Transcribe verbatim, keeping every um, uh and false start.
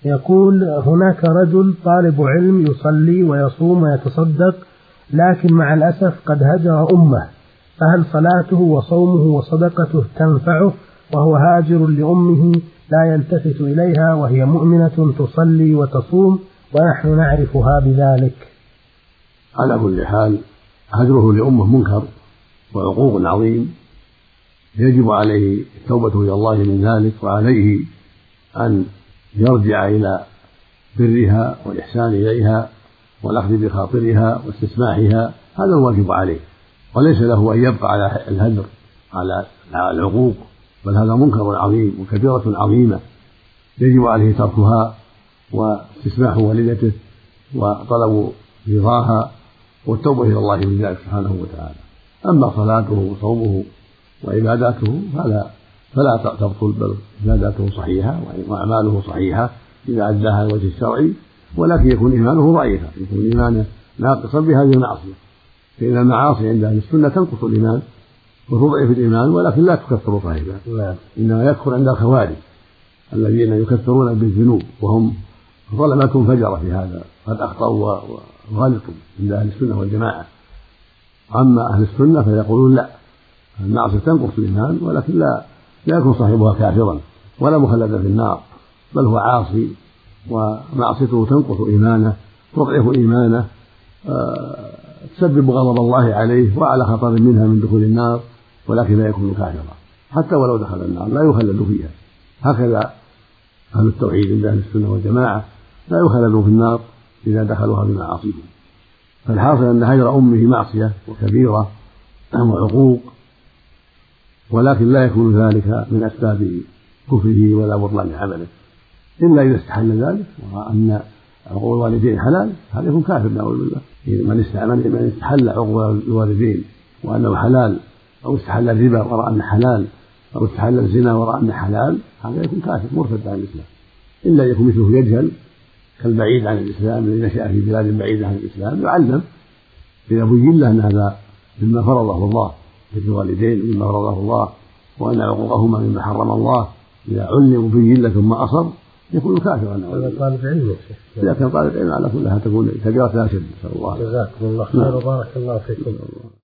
يقول: هناك رجل طالب علم يصلي ويصوم ويتصدق، لكن مع الأسف قد هجر أمه، فهل صلاته وصومه وصدقته تنفعه وهو هاجر لأمه لا يلتفت إليها وهي مؤمنة تصلي وتصوم ونحن نعرفها بذلك؟ على كل حال هجره لأمه منكر وعقوق عظيم، يجب عليه التوبة إلى الله من ذلك، وعليه أن يرجع إلى برها والإحسان إليها والأخذ بخاطرها واستسماحها، هذا الواجب عليه، وليس له أن يبقى على الهجر على العقوق، بل هذا منكر عظيم وكبيرة عظيمة يجب عليه تركها واستسماح والدته وطلب رضاها والتوبة إلى الله من ذلك سبحانه وتعالى. أما صلاته وصومه وعباداته فلا فلا تبطل، بل عباداته صحيحة وأعماله صحيحة إذا أداها الوجه الشرعي، ولكن يكون إيمانه ضعيفا، يكون إيمانه ناقصا بهذه المعصية، فإن المعاصي عند أهل السنة تنقص الإيمان وتضعف الإيمان، ولكن لا تكفر صاحبها، إنما يكفر عند الخوارج الذين يكفرون بالذنوب وهم ظلمة فجرة في هذا، قد أخطأوا وغلطوا عند أهل السنة والجماعة. أما أهل السنة فيقولون لا، المعصية تنقص الإيمان، ولكن لا لا يكون صاحبها كافرا ولا مخلدا في النار، بل هو عاصي ومعصيته تنقص إيمانه تضعف إيمانه، تسبب غضب الله عليه وعلى خطر منها من دخول النار، ولكن لا يكون كافرا حتى ولو دخل النار، لا يخلد فيها. هكذا أهل التوحيد عند أهل السنة والجماعة لا يخلدوا في النار إذا دخلوها بمعاصيهم. فالحاصل أن هجر أمه معصية وكبيرة وعقوق، ولكن لا يكون ذلك من أسباب كفره ولا بطلان عمله، إلا إذا استحل ذلك وأن عقوق الوالدين حلال، هذا يكون كافر نعوذ بالله. من استحل عقوق الوالدين وأنه حلال، أو استحل الربا ورأى أنه حلال، أو استحل الزنا ورأى أنه حلال، هذا يكون كافر مرتد عن الإسلام، إلا يكون مثله يجهل كالبعيد عن الإسلام الذي نشأ في بلاد بعيدة عن الإسلام، يعلم إذا بين له أن هذا مما فرضه الله مثل الوالدين مما فرضه الله، وأن عقوقهما مما حرم الله، إذا علم وبين له ثم أصر يكون كافرا. هذا طالب علم. إذا كان طالب علم على كلها تكون كبيرة لا شد. نسأل الله. جزاكم الله خير وبارك الله فيكم.